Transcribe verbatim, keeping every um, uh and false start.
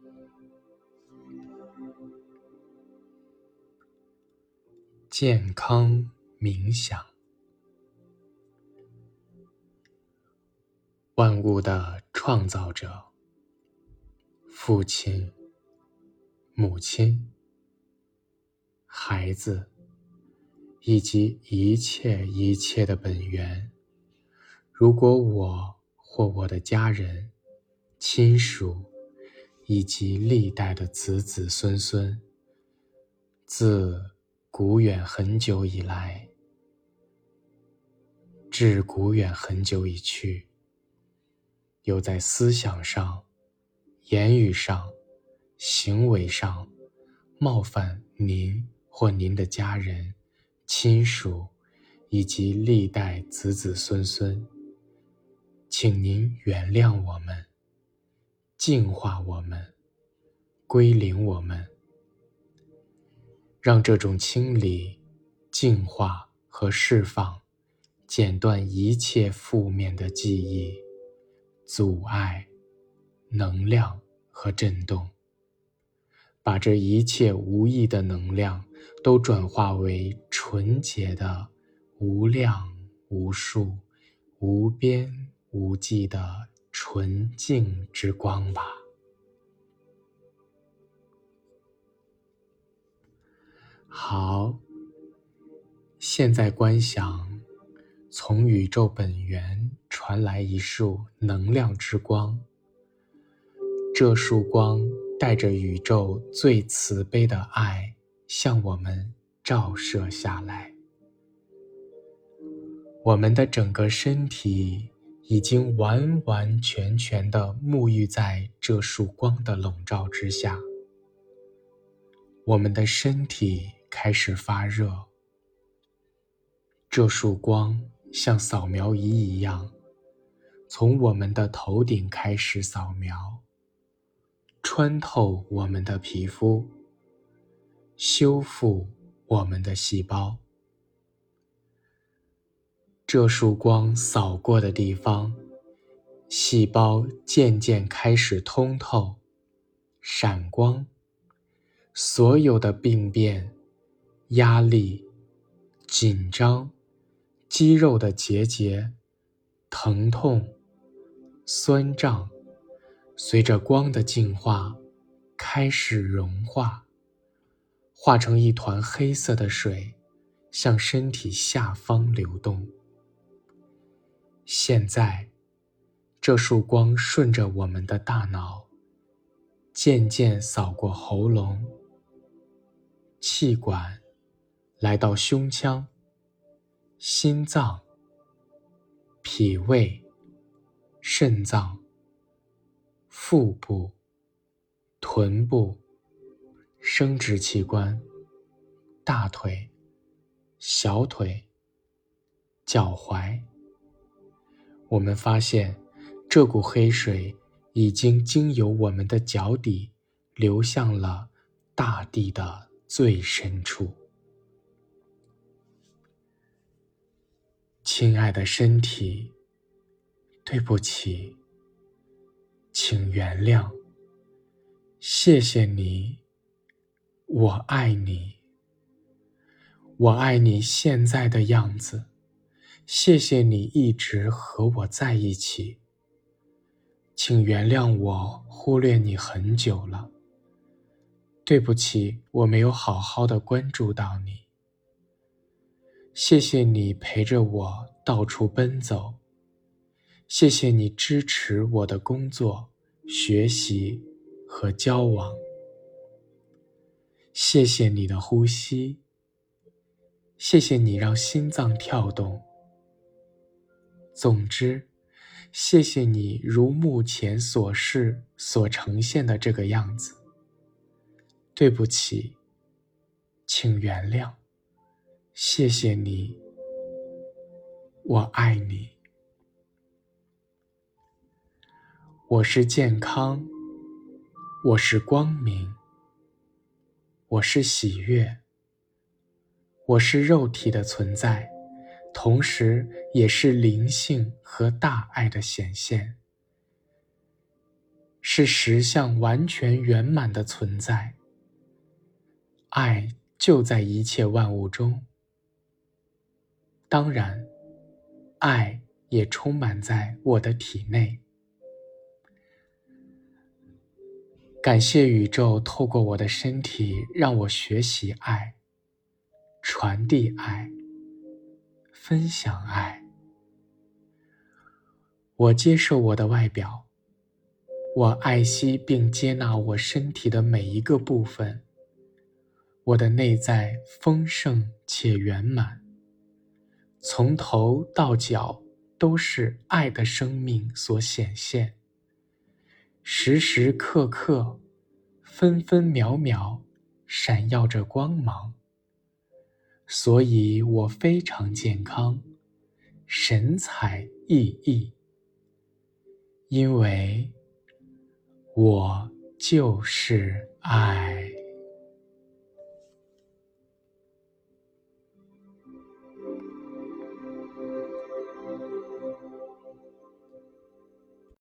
健康冥想。万物的创造者，父亲、母亲、孩子，以及一切一切的本源。如果我或我的家人、亲属，以及历代的子子孙孙，自古远很久以来，至古远很久以去，有在思想上、言语上、行为上冒犯您或您的家人、亲属以及历代子子孙孙，请您原谅我们，净化我们，归零我们，让这种清理、净化和释放剪断一切负面的记忆、阻碍、能量和震动，把这一切无益的能量都转化为纯洁的无量无数无边无际的纯净之光吧。好，现在观想从宇宙本源传来一束能量之光，这束光带着宇宙最慈悲的爱向我们照射下来。我们的整个身体已经完完全全地沐浴在这束光的笼罩之下。我们的身体开始发热，这束光像扫描仪一样，从我们的头顶开始扫描，穿透我们的皮肤，修复我们的细胞。这束光扫过的地方，细胞渐渐开始通透、闪光，所有的病变、压力、紧张、肌肉的结节、疼痛、酸胀，随着光的净化开始融化，化成一团黑色的水，向身体下方流动。现在，这束光顺着我们的大脑，渐渐扫过喉咙、气管，来到胸腔、心脏、脾胃、肾脏、腹部、臀部、生殖器官、大腿、小腿、脚踝。我们发现这股黑水已经经由我们的脚底流向了大地的最深处。亲爱的身体，对不起，请原谅，谢谢你，我爱你，我爱你现在的样子，谢谢你一直和我在一起，请原谅我忽略你很久了，对不起，我没有好好的关注到你，谢谢你陪着我到处奔走，谢谢你支持我的工作、学习和交往，谢谢你的呼吸，谢谢你让心脏跳动。总之，谢谢你如目前所示所呈现的这个样子。对不起，请原谅，谢谢你，我爱你。我是健康，我是光明，我是喜悦，我是肉体的存在，同时也是灵性和大爱的显现。 是实相完全圆满的存在。爱就在一切万物中。当然，爱也充满在我的体内。感谢宇宙透过我的身体让我学习爱，传递爱，分享爱。我接受我的外表，我爱惜并接纳我身体的每一个部分。我的内在丰盛且圆满，从头到脚都是爱的生命所显现，时时刻刻，分分秒秒闪耀着光芒。所以我非常健康，神采奕奕，因为我就是爱。